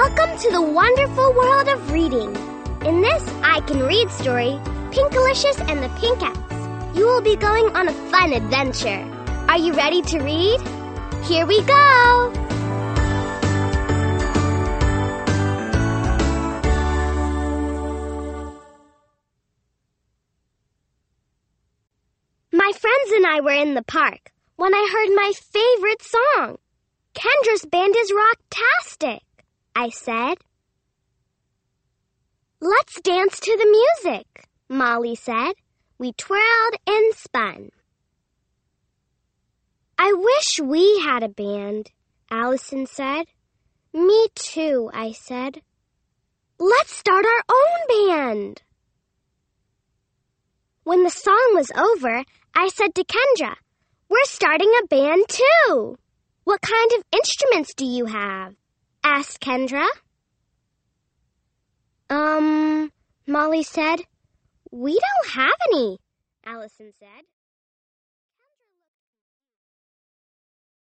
Welcome to the wonderful world of reading. In this I Can Read story, Pinkalicious and the Pinkettes, you will be going on a fun adventure. Are you ready to read? Here we go! My friends and I were in the park when I heard my favorite song. Kendra's band is rocktastic, I said. Let's dance to the music, Molly said. We twirled and spun. I wish we had a band, Allison said. Me too, I said. Let's start our own band. When the song was over, I said to Kendra, we're starting a band too. What kind of instruments do you have? Asked Kendra. Molly said. We don't have any, Allison said.